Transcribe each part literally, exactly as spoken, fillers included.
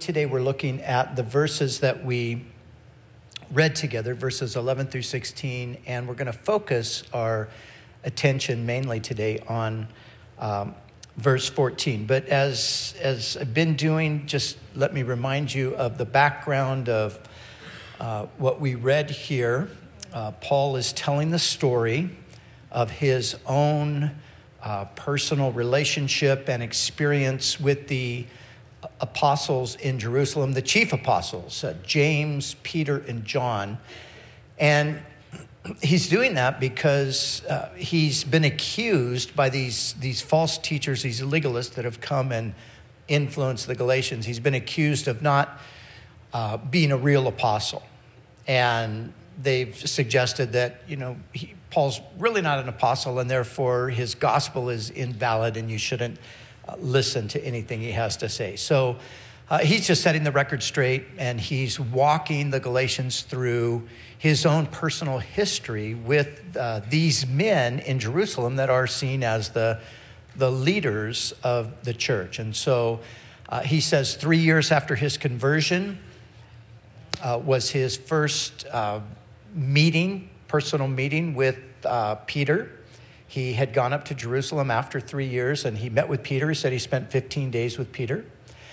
Today we're looking at the verses that we read together, verses eleven through sixteen, and we're going to focus our attention mainly today on um, verse fourteen. But as, as I've been doing, just let me remind you of the background of uh, what we read here. Uh, Paul is telling the story of his own uh, personal relationship and experience with the apostles in Jerusalem, the chief apostles, uh, James, Peter, and John. And he's doing that because uh, he's been accused by these, these false teachers, these legalists that have come and influenced the Galatians. He's been accused of not uh, being a real apostle. And they've suggested that, you know, he, Paul's really not an apostle, and therefore his gospel is invalid, and you shouldn't Uh, listen to anything he has to say. So uh, he's just setting the record straight, and he's walking the Galatians through his own personal history with uh, these men in Jerusalem that are seen as the, the leaders of the church. And so uh, he says three years after his conversion uh, was his first uh, meeting, personal meeting with uh, Peter. He had gone up to Jerusalem after three years, and he met with Peter. He said he spent fifteen days with Peter.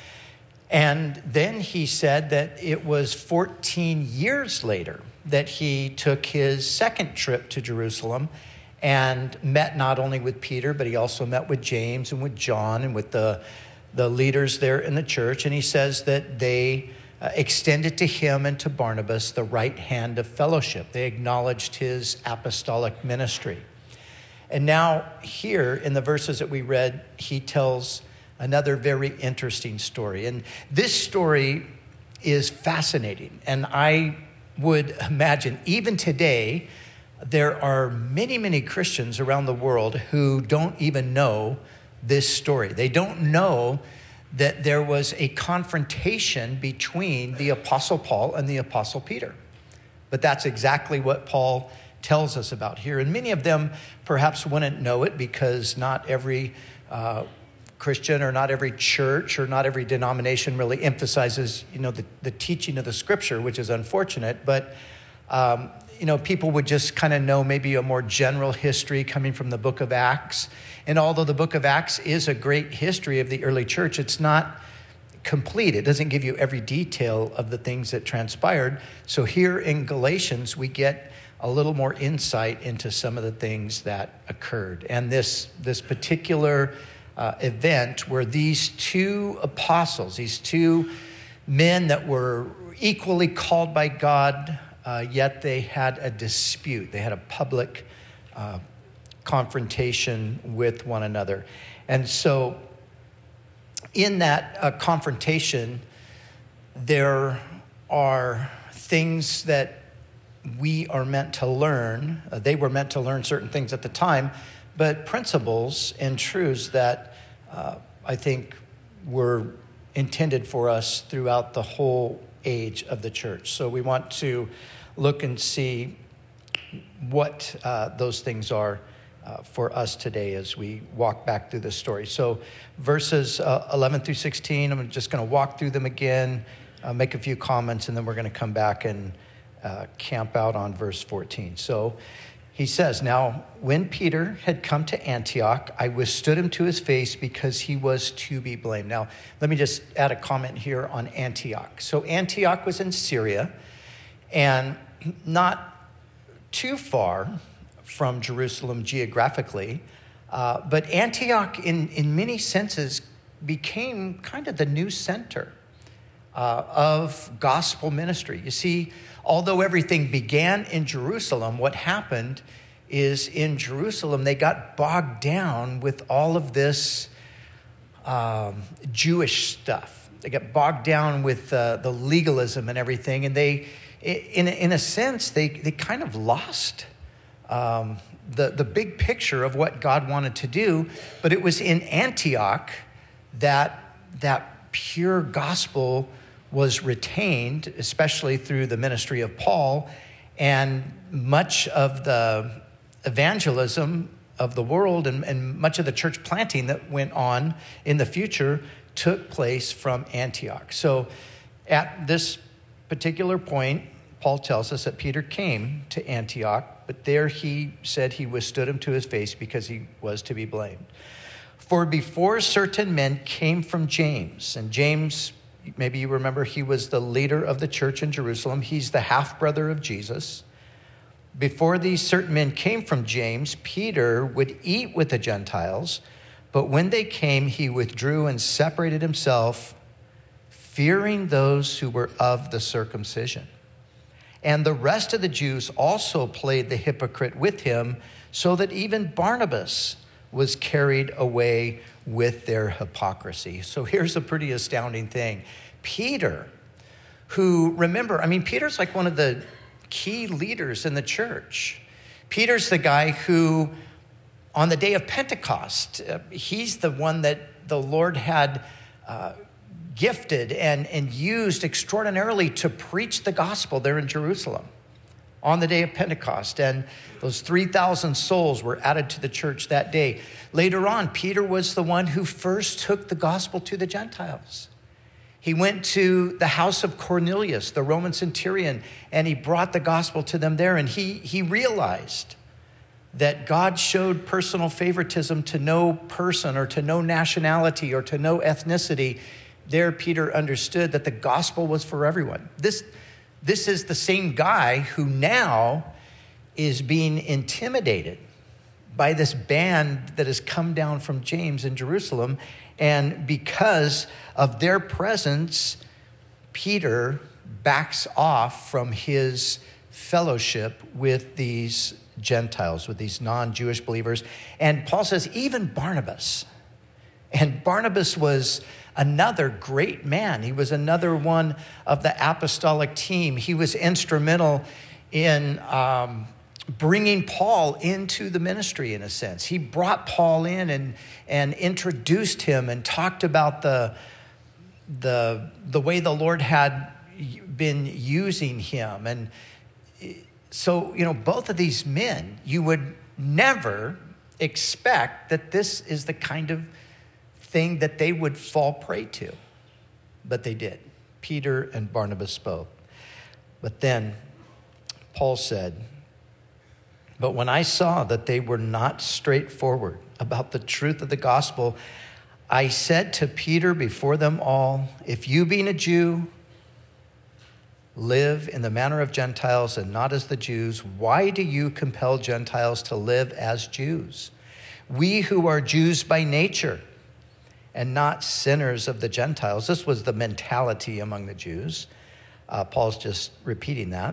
And then he said that it was fourteen years later that he took his second trip to Jerusalem and met not only with Peter, but he also met with James and with John and with the, the leaders there in the church. And he says that they uh, extended to him and to Barnabas the right hand of fellowship. They acknowledged his apostolic ministry. And now here in the verses that we read, he tells another very interesting story. And this story is fascinating. And I would imagine even today, there are many, many Christians around the world who don't even know this story. They don't know that there was a confrontation between the Apostle Paul and the Apostle Peter. But that's exactly what Paul tells us about here. And many of them perhaps wouldn't know it because not every uh, Christian or not every church or not every denomination really emphasizes, you know, the, the teaching of the scripture, which is unfortunate. But, um, you know, people would just kind of know maybe a more general history coming from the book of Acts. And although the book of Acts is a great history of the early church, it's not complete. It doesn't give you every detail of the things that transpired. So here in Galatians, we get a little more insight into some of the things that occurred. And this, this particular uh, event where these two apostles, these two men that were equally called by God, uh, yet they had a dispute. They had a public uh, confrontation with one another. And so in that uh, confrontation, there are things that we are meant to learn. Uh, they were meant to learn certain things at the time, but principles and truths that uh, I think were intended for us throughout the whole age of the church. So we want to look and see what uh, those things are uh, for us today as we walk back through the story. So verses uh, eleven through sixteen, I'm just going to walk through them again, uh, make a few comments, and then we're going to come back and Uh, camp out on verse fourteen. So he says, "Now when Peter had come to Antioch, I withstood him to his face because he was to be blamed." Now, let me just add a comment here on Antioch. So Antioch was in Syria and not too far from Jerusalem geographically, uh, but Antioch in, in many senses became kind of the new center uh, of gospel ministry. You see, although everything began in Jerusalem, what happened is in Jerusalem, they got bogged down with all of this um, Jewish stuff. They got bogged down with uh, the legalism and everything. And they, in, in a sense, they, they kind of lost um, the, the big picture of what God wanted to do. But it was in Antioch that that pure gospel was retained, especially through the ministry of Paul, and much of the evangelism of the world and, and much of the church planting that went on in the future took place from Antioch. So at this particular point, Paul tells us that Peter came to Antioch, but there he said he withstood him to his face because he was to be blamed. For before certain men came from James, and James, maybe you remember, he was the leader of the church in Jerusalem. He's the half-brother of Jesus. Before these certain men came from James, Peter would eat with the Gentiles, but when they came, he withdrew and separated himself, fearing those who were of the circumcision. And the rest of the Jews also played the hypocrite with him, so that even Barnabas was carried away with their hypocrisy. So here's a pretty astounding thing. Peter, who, remember, I mean, Peter's like one of the key leaders in the church. Peter's the guy who, on the day of Pentecost, uh, he's the one that the Lord had uh, gifted and, and used extraordinarily to preach the gospel there in Jerusalem on the day of Pentecost. And those three thousand souls were added to the church that day. Later on, Peter was the one who first took the gospel to the Gentiles. He went to the house of Cornelius, the Roman centurion, and he brought the gospel to them there. And he, he realized that God showed personal favoritism to no person or to no nationality or to no ethnicity. There, Peter understood that the gospel was for everyone. This, this is the same guy who now is being intimidated by this band that has come down from James in Jerusalem. And because of their presence, Peter backs off from his fellowship with these Gentiles, with these non-Jewish believers. And Paul says, even Barnabas. And Barnabas was another great man. He was another one of the apostolic team. He was instrumental in um, bringing Paul into the ministry, in a sense. He brought Paul in and, and introduced him and talked about the, the, the way the Lord had been using him. And so, you know, both of these men, you would never expect that this is the kind of thing that they would fall prey to. But they did. Peter and Barnabas both. But then Paul said, but when I saw that they were not straightforward about the truth of the gospel, I said to Peter before them all, if you being a Jew live in the manner of Gentiles and not as the Jews, why do you compel Gentiles to live as Jews? We who are Jews by nature and not sinners of the Gentiles. This was the mentality among the Jews. Uh, Paul's just repeating that.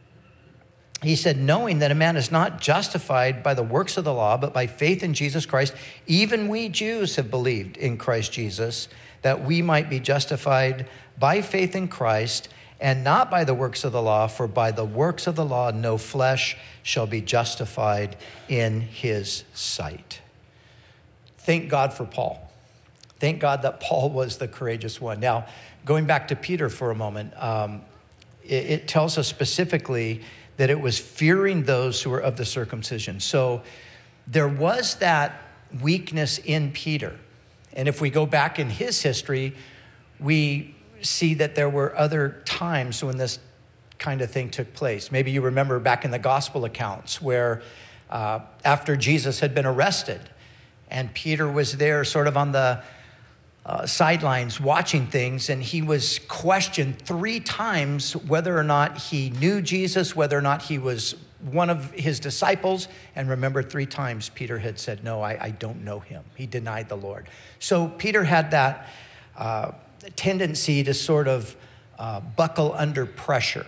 He said, knowing that a man is not justified by the works of the law, but by faith in Jesus Christ, even we Jews have believed in Christ Jesus, that we might be justified by faith in Christ, and not by the works of the law, for by the works of the law no flesh shall be justified in his sight. Thank God for Paul. Thank God that Paul was the courageous one. Now, going back to Peter for a moment, um, it, it tells us specifically that it was fearing those who were of the circumcision. So there was that weakness in Peter. And if we go back in his history, we see that there were other times when this kind of thing took place. Maybe you remember back in the gospel accounts where uh, after Jesus had been arrested and Peter was there sort of on the Uh, sidelines watching things, and he was questioned three times whether or not he knew Jesus, whether or not he was one of his disciples. And remember, three times Peter had said, no, I, I don't know him. He denied the Lord. So Peter had that uh, tendency to sort of uh, buckle under pressure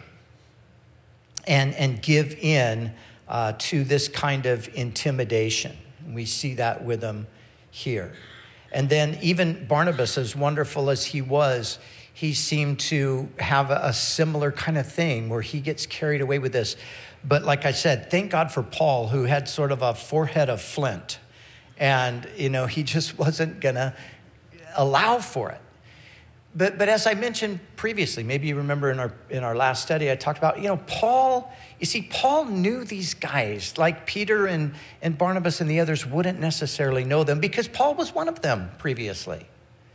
and, and give in uh, to this kind of intimidation. We see that with him here. And then even Barnabas, as wonderful as he was, he seemed to have a similar kind of thing where he gets carried away with this. But like I said, thank God for Paul, who had sort of a forehead of flint. And, you know, he just wasn't going to allow for it. But but as I mentioned previously, maybe you remember in our in our last study, I talked about, you know, Paul, you see, Paul knew these guys like Peter and, and Barnabas and the others wouldn't necessarily know them because Paul was one of them previously.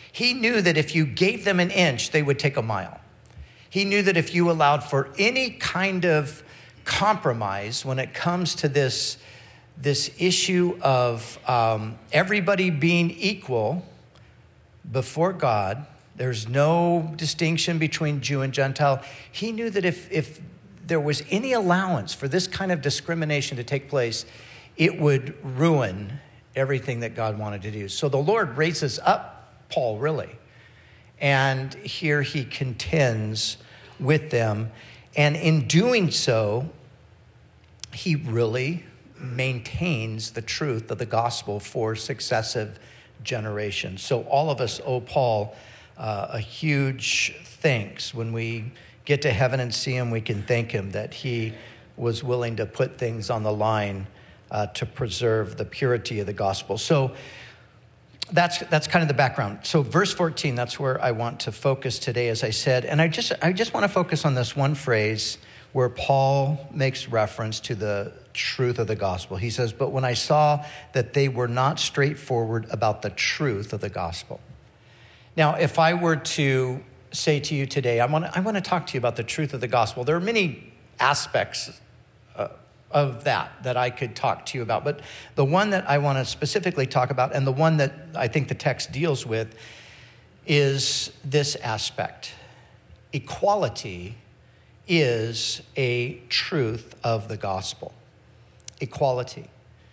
He knew that if you gave them an inch, they would take a mile. He knew that if you allowed for any kind of compromise when it comes to this, this issue of um, everybody being equal before God, there's no distinction between Jew and Gentile. He knew that if, if there was any allowance for this kind of discrimination to take place, it would ruin everything that God wanted to do. So the Lord raises up Paul, really. And here he contends with them. And in doing so, he really maintains the truth of the gospel for successive generations. So all of us owe Paul uh, a huge thanks. When we get to heaven and see him, we can thank him that he was willing to put things on the line uh, to preserve the purity of the gospel. So that's that's kind of the background. So verse fourteen, that's where I want to focus today, as I said. And I just I just want to focus on this one phrase where Paul makes reference to the truth of the gospel. He says, but when I saw that they were not straightforward about the truth of the gospel. Now, if I were to say to you today, I want to, I want to talk to you about the truth of the gospel. There are many aspects uh, of that that I could talk to you about. But the one that I want to specifically talk about, and the one that I think the text deals with, is this aspect. Equality is a truth of the gospel. Equality.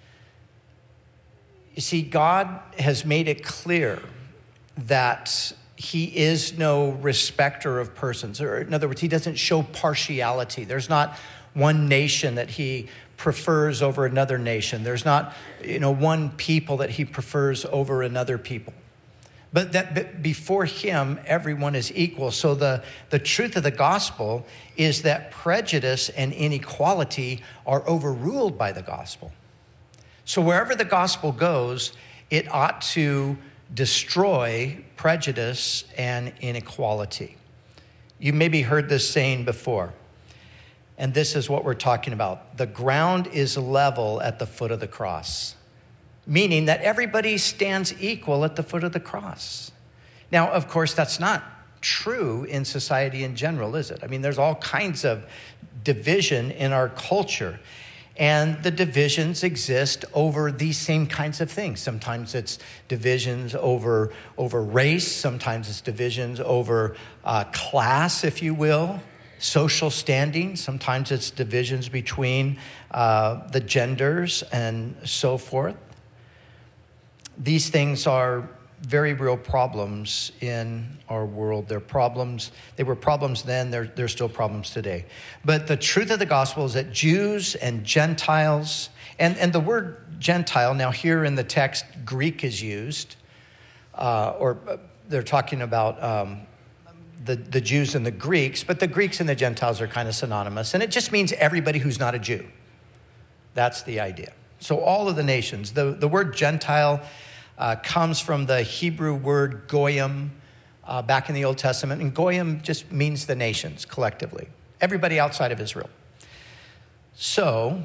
You see, God has made it clear that he is no respecter of persons. Or in other words, he doesn't show partiality. There's not one nation that he prefers over another nation. There's not, you know, one people that he prefers over another people. But that before him, everyone is equal. So the, the truth of the gospel is that prejudice and inequality are overruled by the gospel. So wherever the gospel goes, it ought to destroy prejudice and inequality. You maybe heard this saying before, and this is what we're talking about. The ground is level at the foot of the cross, meaning that everybody stands equal at the foot of the cross. Now, of course, that's not true in society in general, is it? I mean, there's all kinds of division in our culture. And the divisions exist over these same kinds of things. Sometimes it's divisions over, over race. Sometimes it's divisions over uh, class, if you will, social standing. Sometimes it's divisions between uh, the genders and so forth. These things are very real problems in our world. They're problems. They were problems then. They're, they're still problems today. But the truth of the gospel is that Jews and Gentiles, and, and the word Gentile, now here in the text, Greek is used, uh, or they're talking about um, the, the Jews and the Greeks, but the Greeks and the Gentiles are kind of synonymous. And it just means everybody who's not a Jew. That's the idea. So all of the nations. The, the word Gentile Uh, comes from the Hebrew word goyim uh, back in the Old Testament. And goyim just means the nations collectively, everybody outside of Israel. So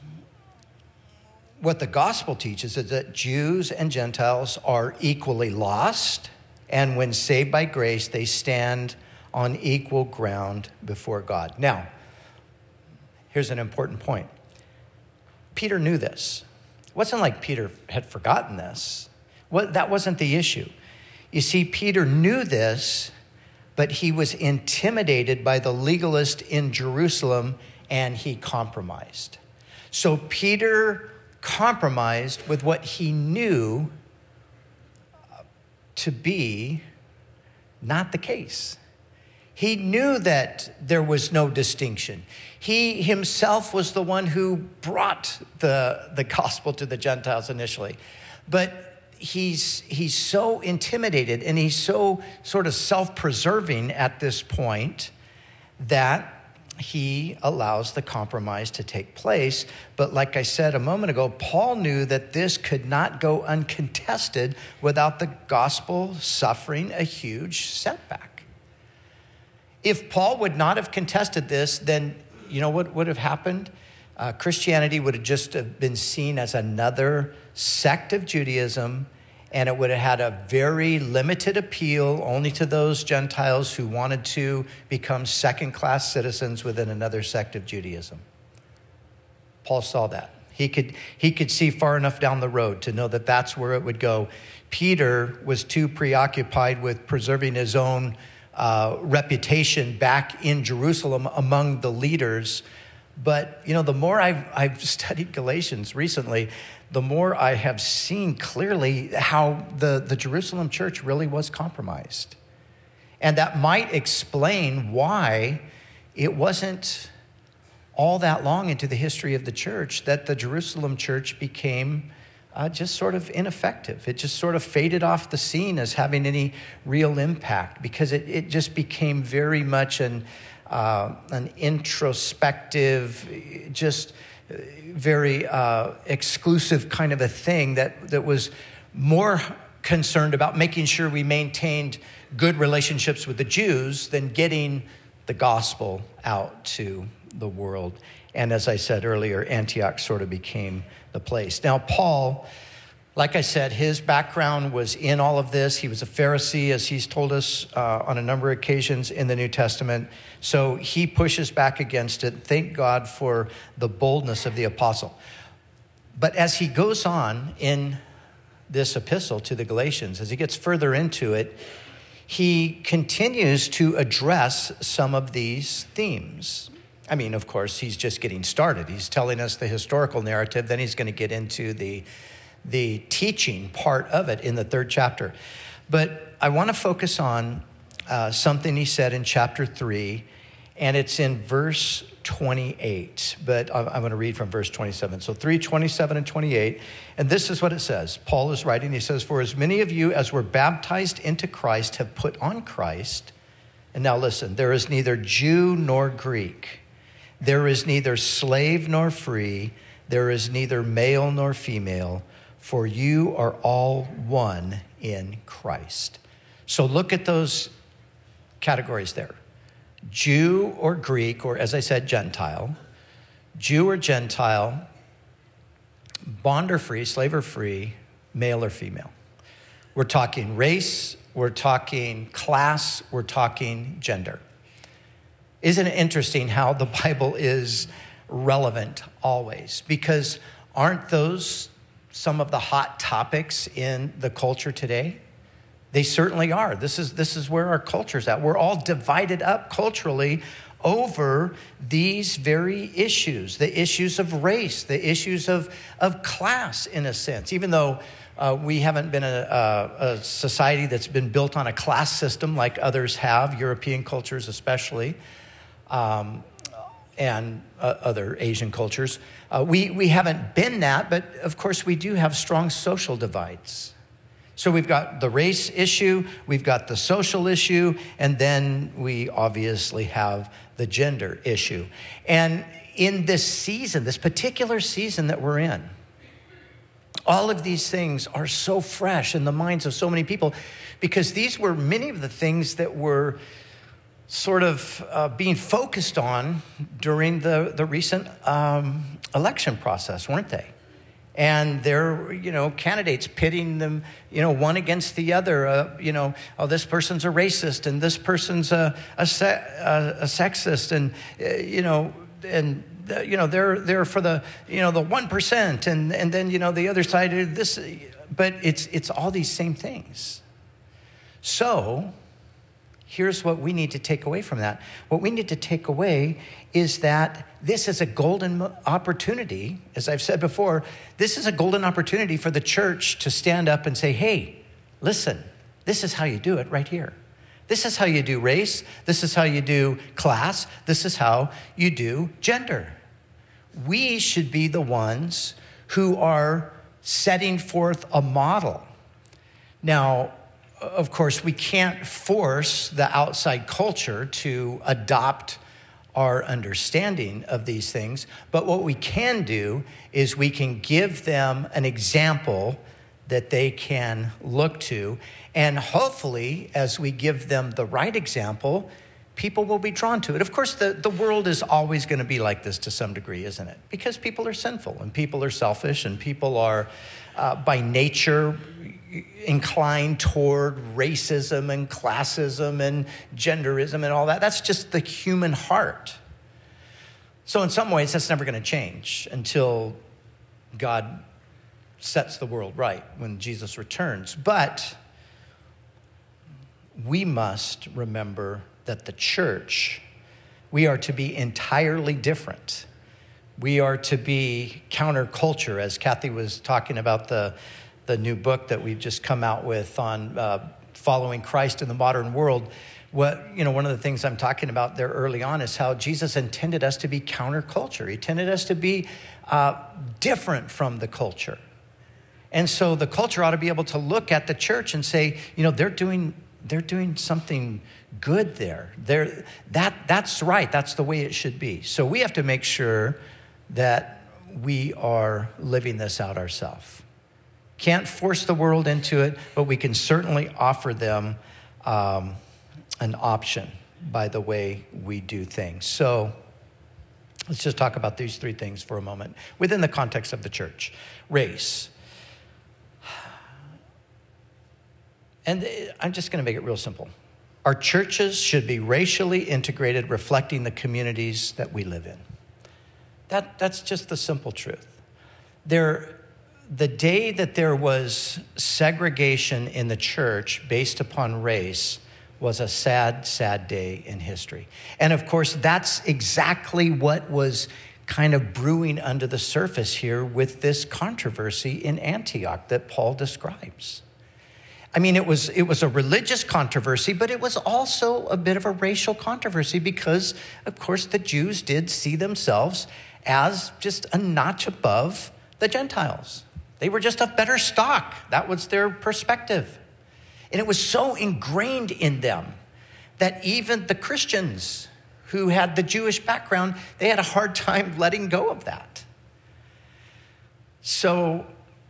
what the gospel teaches is that Jews and Gentiles are equally lost. And when saved by grace, they stand on equal ground before God. Now, here's an important point. Peter knew this. It wasn't like Peter had forgotten this. Well, that wasn't the issue. You see, Peter knew this, but he was intimidated by the legalist in Jerusalem, and he compromised. So Peter compromised with what he knew to be not the case. He knew that there was no distinction. He himself was the one who brought the, the gospel to the Gentiles initially. But He's he's so intimidated and he's so sort of self-preserving at this point that he allows the compromise to take place. But like I said a moment ago, Paul knew that this could not go uncontested without the gospel suffering a huge setback. If Paul would not have contested this, then you know what would have happened? Uh, Christianity would have just have been seen as another sect of Judaism, and it would have had a very limited appeal only to those Gentiles who wanted to become second-class citizens within another sect of Judaism. Paul saw that. He could, he could see far enough down the road to know that that's where it would go. Peter was too preoccupied with preserving his own uh, reputation back in Jerusalem among the leaders. But, you know, the more I've, I've studied Galatians recently, the more I have seen clearly how the, the Jerusalem church really was compromised. And that might explain why it wasn't all that long into the history of the church that the Jerusalem church became uh, just sort of ineffective. It just sort of faded off the scene as having any real impact, because it, it just became very much an, uh, an introspective, just very uh, exclusive kind of a thing that, that was more concerned about making sure we maintained good relationships with the Jews than getting the gospel out to the world. And as I said earlier, Antioch sort of became the place. Now, Paul, like I said, his background was in all of this. He was a Pharisee, as he's told us uh, on a number of occasions in the New Testament. So he pushes back against it. Thank God for the boldness of the apostle. But as he goes on in this epistle to the Galatians, as he gets further into it, he continues to address some of these themes. I mean, of course, he's just getting started. He's telling us the historical narrative. Then he's going to get into the, the teaching part of it in the third chapter. But I want to focus on uh, something he said in chapter three, and it's in verse twenty-eight. But I'm, I'm going to read from verse twenty-seven. So three, twenty-seven, and twenty-eight. And this is what it says. Paul is writing. He says, "For as many of you as were baptized into Christ have put on Christ." And now listen, there is neither Jew nor Greek. There is neither slave nor free. There is neither male nor female, for you are all one in Christ. So look at those categories there. Jew or Greek, or as I said, Gentile. Jew or Gentile, bond or free, slave or free, male or female. We're talking race, we're talking class, we're talking gender. Isn't it interesting how the Bible is relevant always? Because aren't those some of the hot topics in the culture today? They certainly are. This is, this is where our culture's at. We're all divided up culturally over these very issues, the issues of race, the issues of, of class, in a sense. Even though uh, we haven't been a, a, a society that's been built on a class system like others have, European cultures especially, Um, and uh, other Asian cultures. Uh, we, we haven't been that, but of course we do have strong social divides. So we've got the race issue, we've got the social issue, and then we obviously have the gender issue. And in this season, this particular season that we're in, all of these things are so fresh in the minds of so many people, because these were many of the things that were sort of uh, being focused on during the, the recent um, election process, weren't they? And there, you know, candidates pitting them, you know, one against the other. Uh, you know, oh, this person's a racist, and this person's a a, se- a, a sexist, and uh, you know, and uh, you know, they're they're for the you know the one percent, and and then you know the other side of this. But it's it's all these same things. So here's what we need to take away from that. What we need to take away is that this is a golden opportunity. As I've said before, this is a golden opportunity for the church to stand up and say, hey, listen, this is how you do it right here. This is how you do race. This is how you do class. This is how you do gender. We should be the ones who are setting forth a model. Now, of course, we can't force the outside culture to adopt our understanding of these things. But what we can do is we can give them an example that they can look to. And hopefully, as we give them the right example, people will be drawn to it. Of course, the, the world is always going to be like this to some degree, isn't it? Because people are sinful, and people are selfish, and people are, uh, by nature, inclined toward racism and classism and genderism and all that. That's just the human heart. So in some ways, that's never going to change until God sets the world right when Jesus returns. But we must remember that the church, we are to be entirely different. We are to be counterculture, as Kathy was talking about the, the new book that we've just come out with on uh, following Christ in the modern world. What, you know, one of the things I'm talking about there early on is how Jesus intended us to be counterculture. He intended us to be uh, different from the culture. And so the culture ought to be able to look at the church and say, you know, they're doing they're doing something good there. They're, that that's right. That's the way it should be. So we have to make sure that we are living this out ourselves. Can't force the world into it, but we can certainly offer them um, an option by the way we do things. So let's just talk about these three things for a moment within the context of the church. Race. And I'm just going to make it real simple. Our churches should be racially integrated, reflecting the communities that we live in. That, that's just the simple truth. There, the day that there was segregation in the church based upon race was a sad, sad day in history. And of course, that's exactly what was kind of brewing under the surface here with this controversy in Antioch that Paul describes. I mean, it was it was a religious controversy, but it was also a bit of a racial controversy because, of course, the Jews did see themselves as just a notch above the Gentiles. They were just a better stock. That was their perspective. And it was so ingrained in them that even the Christians who had the Jewish background, they had a hard time letting go of that. So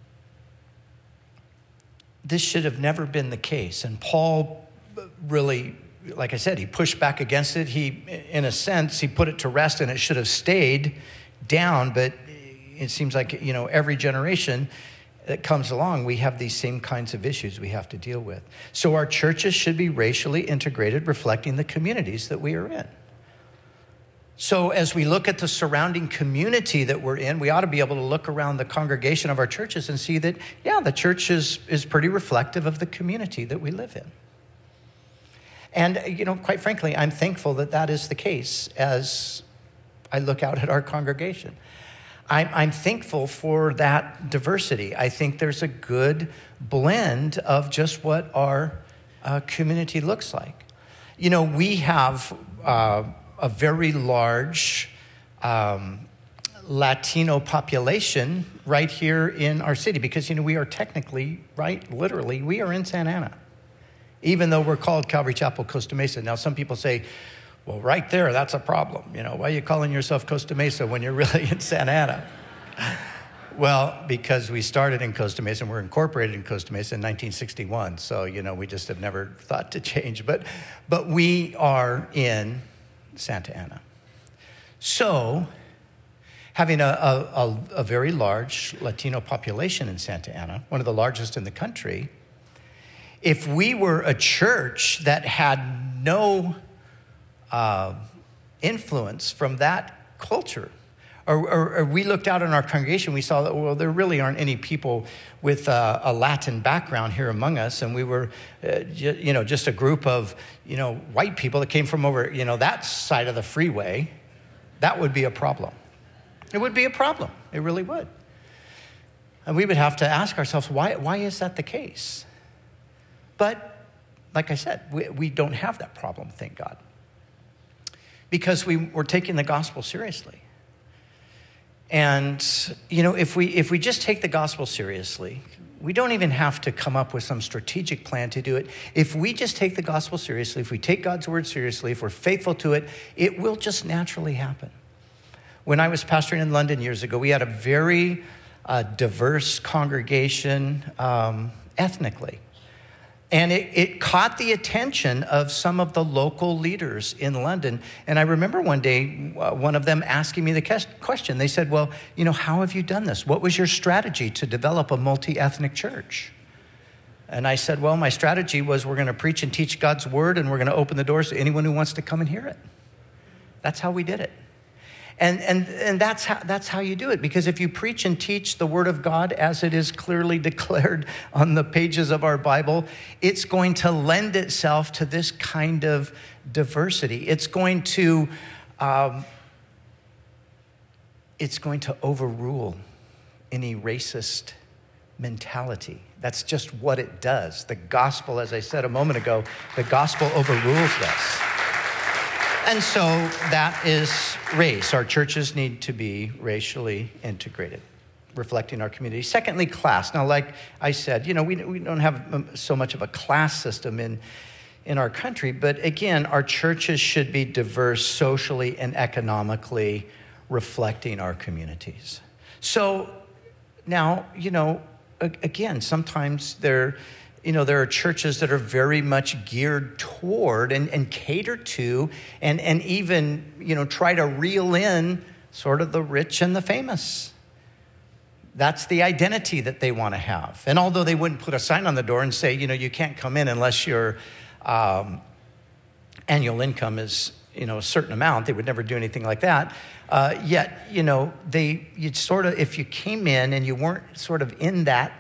this should have never been the case. And Paul really, like I said, he pushed back against it. He, in a sense, he put it to rest and it should have stayed down. But it seems like, you know, every generation that comes along, we have these same kinds of issues we have to deal with. So our churches should be racially integrated, reflecting the communities that we are in. So as we look at the surrounding community that we're in, we ought to be able to look around the congregation of our churches and see that, yeah, the church is, is pretty reflective of the community that we live in. And, you know, quite frankly, I'm thankful that that is the case as I look out at our congregation. I'm, I'm thankful for that diversity. I think there's a good blend of just what our uh, community looks like. You know, we have Uh, a very large um, Latino population right here in our city because, you know, we are technically, right, literally, we are in Santa Ana, even though we're called Calvary Chapel Costa Mesa. Now, some people say, well, right there, that's a problem. You know, why are you calling yourself Costa Mesa when you're really in Santa Ana? Well, because we started in Costa Mesa and we're incorporated in Costa Mesa in nineteen sixty-one. So, you know, we just have never thought to change. But, but we are in Santa Ana. So, having a, a, a very large Latino population in Santa Ana, one of the largest in the country, if we were a church that had no uh, influence from that culture, or, or, or we looked out in our congregation, we saw that, well, there really aren't any people with uh, a Latin background here among us, and we were, uh, j- you know, just a group of, you know, white people that came from over, you know, that side of the freeway, that would be a problem. It would be a problem. It really would. And we would have to ask ourselves, why, why is that the case? But, like I said, we, we don't have that problem, thank God, because we, we're taking the gospel seriously. And, you know, if we if we just take the gospel seriously, we don't even have to come up with some strategic plan to do it. If we just take the gospel seriously, if we take God's word seriously, if we're faithful to it, it will just naturally happen. When I was pastoring in London years ago, we had a very uh, diverse congregation um, ethnically. And it, it caught the attention of some of the local leaders in London. And I remember one day, uh, one of them asking me the question. They said, well, you know, how have you done this? What was your strategy to develop a multi-ethnic church? And I said, well, my strategy was we're going to preach and teach God's word, and we're going to open the doors to anyone who wants to come and hear it. That's how we did it. And, and, and that's how, that's how you do it. Because if you preach and teach the word of God as it is clearly declared on the pages of our Bible, it's going to lend itself to this kind of diversity. It's going to, um, it's going to overrule any racist mentality. That's just what it does. The gospel, as I said a moment ago, the gospel overrules this. And so that is race. Our churches need to be racially integrated, reflecting our community. Secondly, class. Now, like I said, you know, we, we don't have so much of a class system in, in our country, but again, our churches should be diverse socially and economically, reflecting our communities. So now, you know, again, sometimes there, you know, there are churches that are very much geared toward and, and cater to and, and even, you know, try to reel in sort of the rich and the famous. That's the identity that they want to have. And although they wouldn't put a sign on the door and say, you know, you can't come in unless your um, annual income is, you know, a certain amount, they would never do anything like that. Uh, yet, you know, they, you'd sort of, if you came in and you weren't sort of in that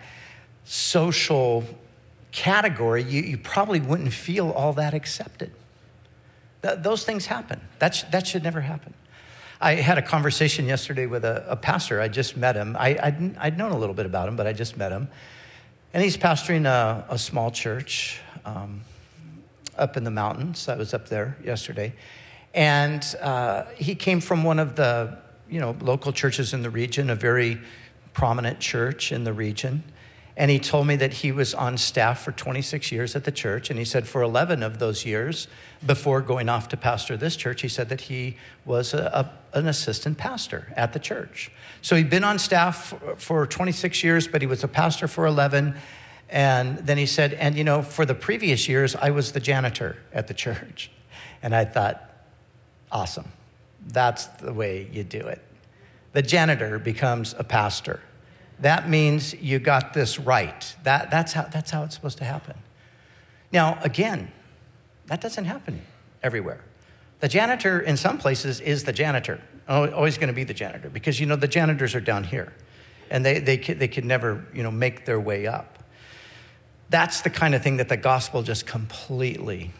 social category, you, you probably wouldn't feel all that accepted. Th- those things happen. That's, that should never happen. I had a conversation yesterday with a, a pastor. I just met him. I, I'd, I'd known a little bit about him, but I just met him. And he's pastoring a, a small church um, up in the mountains. I was up there yesterday. And uh, he came from one of the, you know, local churches in the region, a very prominent church in the region. And he told me that he was on staff for twenty-six years at the church. And he said for eleven of those years, before going off to pastor this church, he said that he was a, a, an assistant pastor at the church. So he'd been on staff for twenty-six years, but he was a pastor for eleven. And then he said, and you know, for the previous years, I was the janitor at the church. And I thought, awesome. That's the way you do it. The janitor becomes a pastor. That means you got this right. That, that's how, that's how it's supposed to happen. Now, again, that doesn't happen everywhere. The janitor in some places is the janitor, always going to be the janitor, because, you know, the janitors are down here, and they, they, they could never, you know, make their way up. That's the kind of thing that the gospel just completely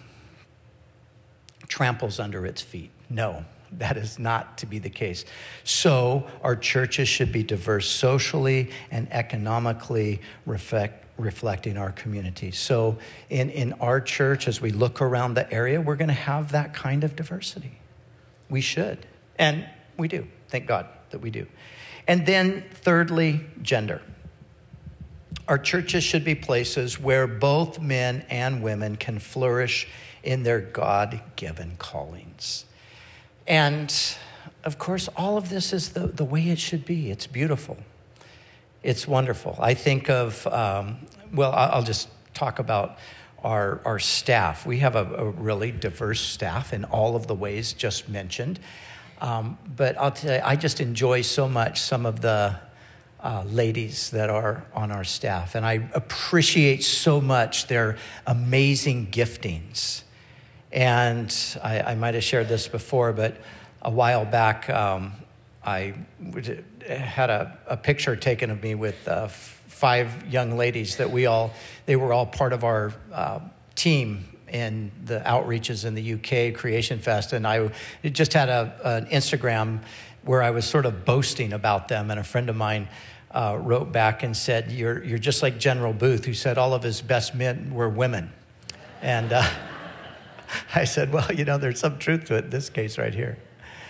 tramples under its feet. No, that is not to be the case. So our churches should be diverse socially and economically, reflect, reflecting our community. So in, in our church, as we look around the area, we're going to have that kind of diversity. We should. And we do. Thank God that we do. And then thirdly, gender. Our churches should be places where both men and women can flourish in their God-given callings. And of course, all of this is the, the way it should be. It's beautiful. It's wonderful. I think of, um, well, I'll just talk about our, our staff. We have a, a really diverse staff in all of the ways just mentioned. Um, but I'll tell you, I just enjoy so much some of the uh, ladies that are on our staff. And I appreciate so much their amazing giftings. And I, I might have shared this before, but a while back, um, I had a, a picture taken of me with uh, five young ladies that we all, they were all part of our uh, team in the outreaches in the U K, Creation Fest. And I just had a, an Instagram where I was sort of boasting about them. And a friend of mine uh, wrote back and said, you're, you're just like General Booth, who said all of his best men were women. And uh, I said, well, you know, there's some truth to it in this case right here.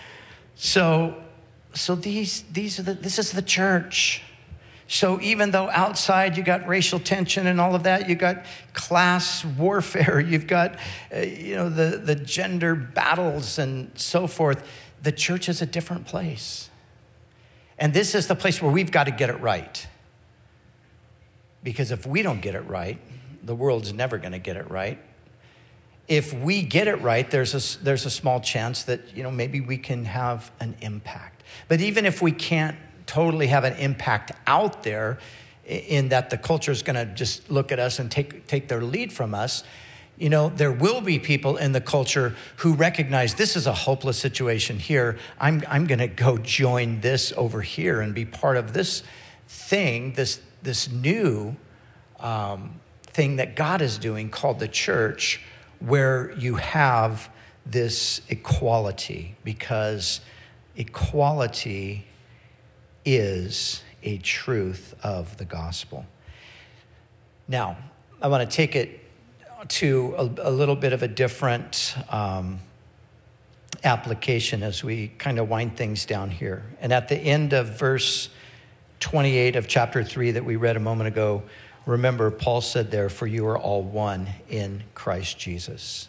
So, so these, these are the, this is the church. So even though outside you got racial tension and all of that, you got class warfare, you've got, uh, you know, the, the gender battles and so forth, the church is a different place. And this is the place where we've got to get it right. Because if we don't get it right, the world's never going to get it right. If we get it right, there's a, there's a small chance that, you know, maybe we can have an impact. But even if we can't totally have an impact out there, in that the culture is going to just look at us and take, take their lead from us. You know, there will be people in the culture who recognize this is a hopeless situation here. I'm, I'm going to go join this over here and be part of this thing, this, this new um, thing that God is doing called the church, where you have this equality, because equality is a truth of the gospel. Now, I want to take it to a, a little bit of a different um, application as we kind of wind things down here. And at the end of verse twenty-eight of chapter three that we read a moment ago, remember, Paul said there, "For you are all one in Christ Jesus."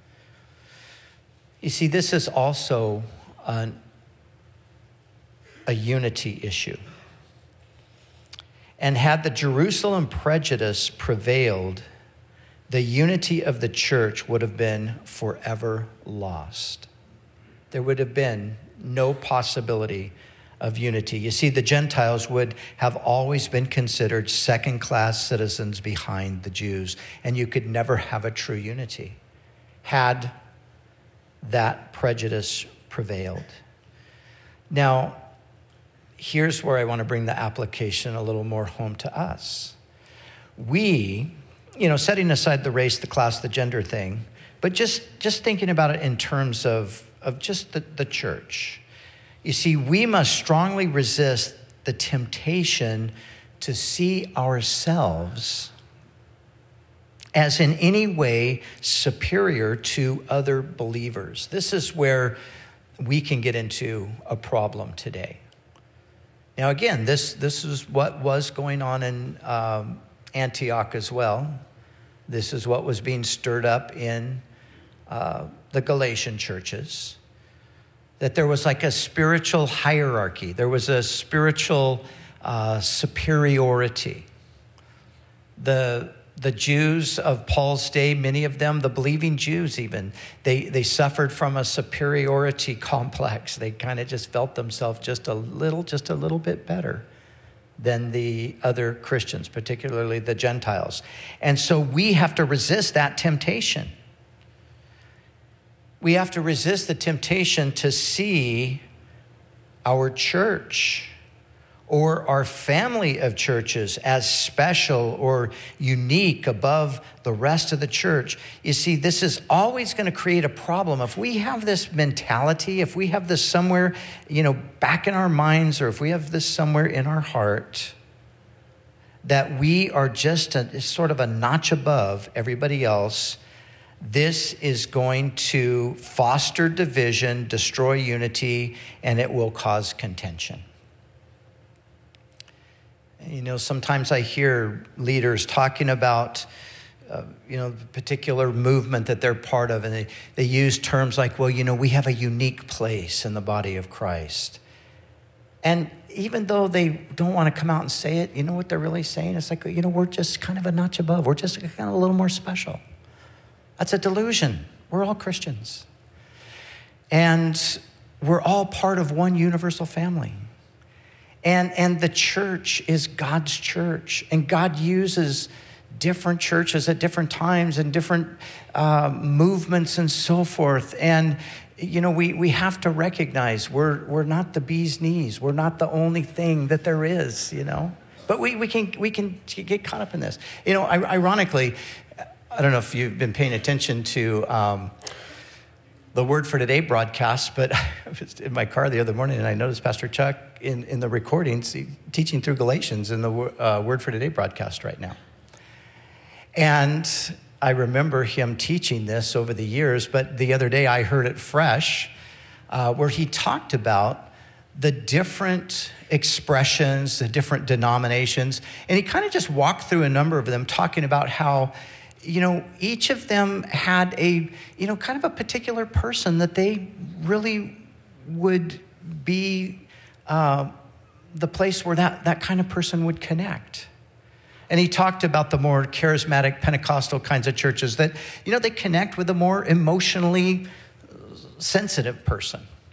You see, this is also an, a unity issue. And had the Jerusalem prejudice prevailed, the unity of the church would have been forever lost. There would have been no possibility of unity. You see, the Gentiles would have always been considered second-class citizens behind the Jews, and you could never have a true unity had that prejudice prevailed. Now, here's where I want to bring the application a little more home to us. We, you know, setting aside the race, the class, the gender thing, but just, just thinking about it in terms of, of just the, the church. You see, we must strongly resist the temptation to see ourselves as in any way superior to other believers. This is where we can get into a problem today. Now, again, this, this is what was going on in um, Antioch as well. This is what was being stirred up in uh, the Galatian churches. That there was like a spiritual hierarchy. There was a spiritual uh, superiority. The, the Jews of Paul's day, many of them, the believing Jews even, they, they suffered from a superiority complex. They kind of just felt themselves just a little, just a little bit better than the other Christians, particularly the Gentiles. And so we have to resist that temptation. We have to resist the temptation to see our church or our family of churches as special or unique above the rest of the church. You see, this is always going to create a problem. If we have this mentality, if we have this somewhere, you know, back in our minds, or if we have this somewhere in our heart, that we are just a, sort of a notch above everybody else, this is going to foster division, destroy unity, and it will cause contention. You know, sometimes I hear leaders talking about, uh, you know, the particular movement that they're part of, and they, they use terms like, well, you know, we have a unique place in the body of Christ. And even though they don't want to come out and say it, you know what they're really saying? It's like, you know, we're just kind of a notch above. We're just kind of a little more special. That's a delusion. We're all Christians. And we're all part of one universal family. And, and the church is God's church. And God uses different churches at different times and different uh, movements and so forth. And, you know, we, we have to recognize we're, we're not the bee's knees. We're not the only thing that there is, you know. But we, we, can, we can get caught up in this. You know, ironically, I don't know if you've been paying attention to um, the Word for Today broadcast, but I was in my car the other morning and I noticed Pastor Chuck in, in the recordings teaching through Galatians in the uh, Word for Today broadcast right now. And I remember him teaching this over the years, but the other day I heard it fresh, uh, where he talked about the different expressions, the different denominations, and he kind of just walked through a number of them, talking about how, you know, each of them had a, you know, kind of a particular person that they really would be uh, the place where that, that kind of person would connect. And he talked about the more charismatic Pentecostal kinds of churches that, you know, they connect with a more emotionally sensitive person.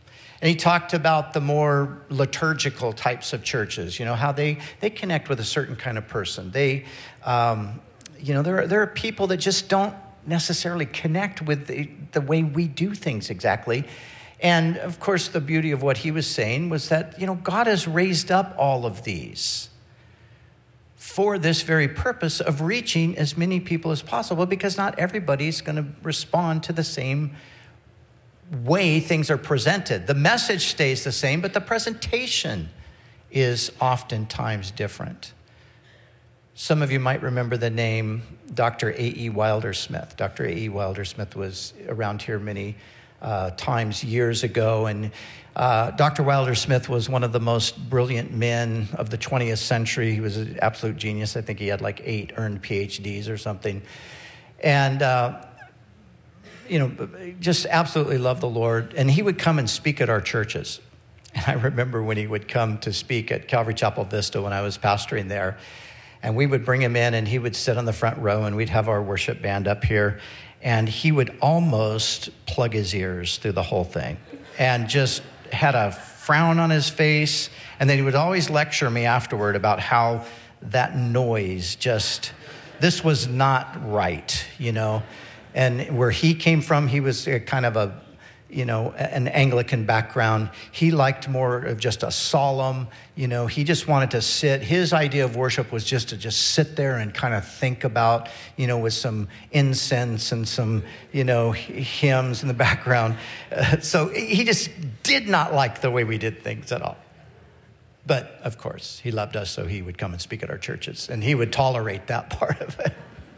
And he talked about the more liturgical types of churches, you know, how they, they connect with a certain kind of person. They, um, you know, there are, there are people that just don't necessarily connect with the, the way we do things exactly. And of course, the beauty of what he was saying was that, you know, God has raised up all of these for this very purpose of reaching as many people as possible, because not everybody's going to respond to the same way things are presented. The message stays the same, but the presentation is oftentimes different. Some of you might remember the name Doctor A E Wilder Smith. Doctor A E Wilder Smith was around here many uh, times years ago, and uh, Doctor Wilder Smith was one of the most brilliant men of the twentieth century. He was an absolute genius. I think he had like eight earned P H Ds or something. And, uh, you know, just absolutely loved the Lord. And he would come and speak at our churches. And I remember when he would come to speak at Calvary Chapel Vista when I was pastoring there. And we would bring him in, and he would sit on the front row, and we'd have our worship band up here. And he would almost plug his ears through the whole thing and just had a frown on his face. And then he would always lecture me afterward about how that noise just, this was not right, you know. And where he came from, he was a kind of a, you know, an Anglican background. He liked more of just a solemn, you know, he just wanted to sit. His idea of worship was just to just sit there and kind of think about, you know, with some incense and some, you know, hymns in the background. Uh, so he just did not like the way we did things at all. But of course, he loved us, so he would come and speak at our churches, and he would tolerate that part of it.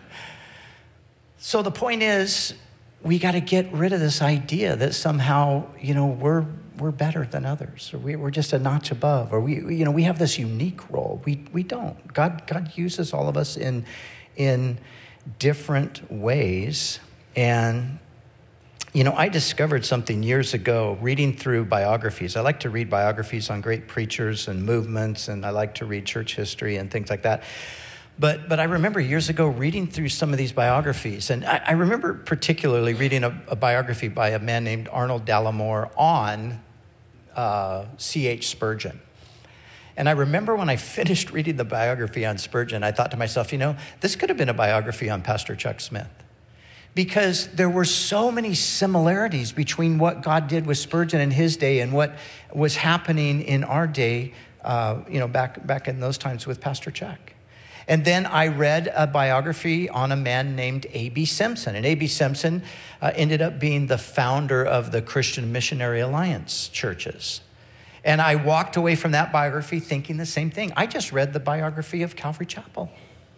So the point is, we got to get rid of this idea that somehow, you know, we're we're better than others, or we, we're just a notch above, or we, you know, we have this unique role. We we don't. God God uses all of us in in different ways. And you know, I discovered something years ago reading through biographies. I like to read biographies on great preachers and movements, and I like to read church history and things like that. But but I remember years ago reading through some of these biographies, and I, I remember particularly reading a, a biography by a man named Arnold Dallimore on uh, C H Spurgeon. And I remember when I finished reading the biography on Spurgeon, I thought to myself, you know, this could have been a biography on Pastor Chuck Smith, because there were so many similarities between what God did with Spurgeon in his day and what was happening in our day, uh, you know, back back in those times with Pastor Chuck. And then I read a biography on a man named A B Simpson. And A B Simpson uh, ended up being the founder of the Christian Missionary Alliance churches. And I walked away from that biography thinking the same thing. I just read the biography of Calvary Chapel.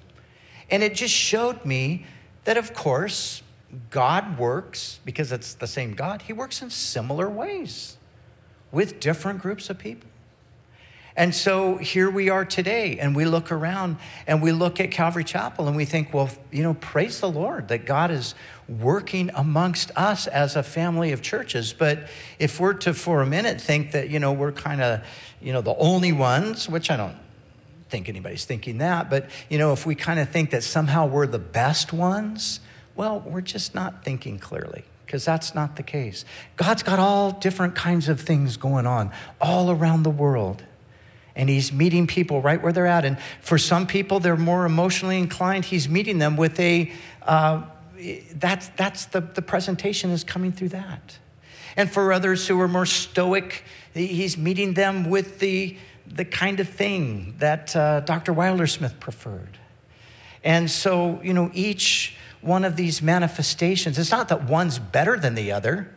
And it just showed me that, of course, God works, because it's the same God, he works in similar ways with different groups of people. And so here we are today, and we look around and we look at Calvary Chapel and we think, well, you know, praise the Lord that God is working amongst us as a family of churches. But if we're to, for a minute, think that, you know, we're kind of, you know, the only ones, which I don't think anybody's thinking that, but, you know, if we kind of think that somehow we're the best ones, well, we're just not thinking clearly, because that's not the case. God's got all different kinds of things going on all around the world. And he's meeting people right where they're at. And for some people, they're more emotionally inclined. He's meeting them with a, uh, that's, that's the, the presentation is coming through that. And for others who are more stoic, he's meeting them with the, the kind of thing that uh, Doctor Wilder Smith preferred. And so, you know, each one of these manifestations, it's not that one's better than the other.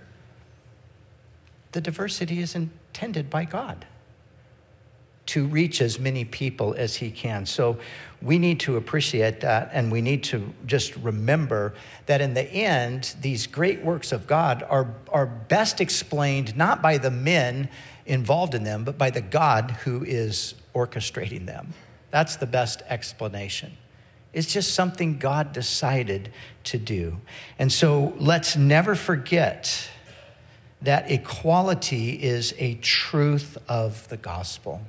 The diversity is intended by God to reach as many people as he can. So we need to appreciate that, and we need to just remember that in the end, these great works of God are, are best explained not by the men involved in them, but by the God who is orchestrating them. That's the best explanation. It's just something God decided to do. And so let's never forget that equality is a truth of the gospel.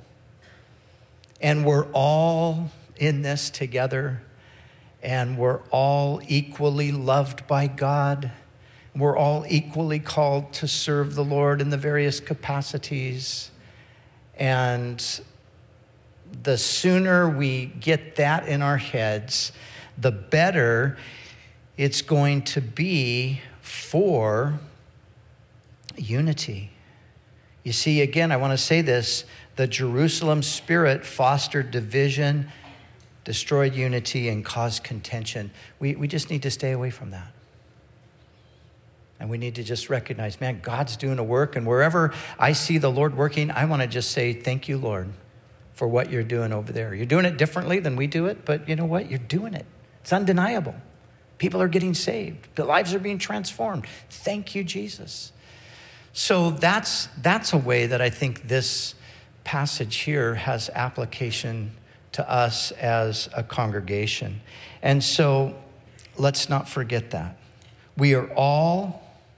And we're all in this together, and we're all equally loved by God. We're all equally called to serve the Lord in the various capacities. And the sooner we get that in our heads, the better it's going to be for unity. You see, again, I want to say this, the Jerusalem spirit fostered division, destroyed unity, and caused contention. We, we just need to stay away from that. And we need to just recognize, man, God's doing a work, and wherever I see the Lord working, I want to just say, thank you, Lord, for what you're doing over there. You're doing it differently than we do it, but you know what? You're doing it. It's undeniable. People are getting saved. The lives are being transformed. Thank you, Jesus. So that's that's a way that I think this passage here has application to us as a congregation. And so let's not forget that. We are all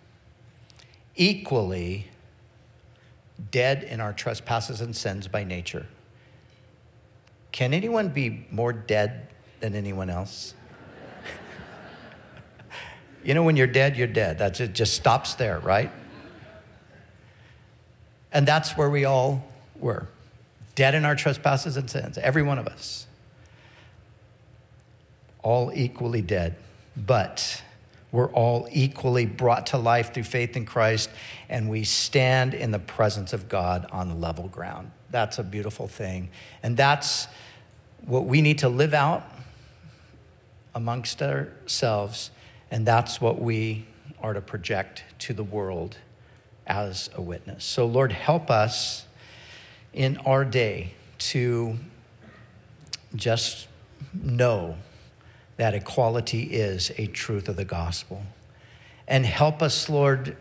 equally dead in our trespasses and sins by nature. Can anyone be more dead than anyone else? You know, when you're dead, you're dead. That's it, just stops there, right? And that's where we all were. Dead in our trespasses and sins, every one of us. All equally dead. But we're all equally brought to life through faith in Christ, and we stand in the presence of God on level ground. That's a beautiful thing. And that's what we need to live out amongst ourselves, and that's what we are to project to the world as a witness. So Lord, help us in our day to just know that equality is a truth of the gospel. And help us, Lord,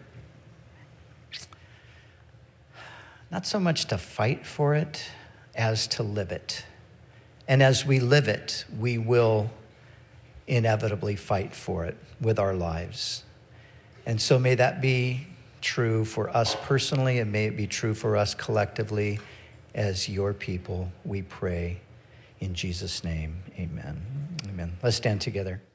not so much to fight for it as to live it. And as we live it, we will inevitably fight for it with our lives. And so may that be true for us personally, and may it be true for us collectively as your people, we pray in Jesus' name. Amen. Amen. Let's stand together.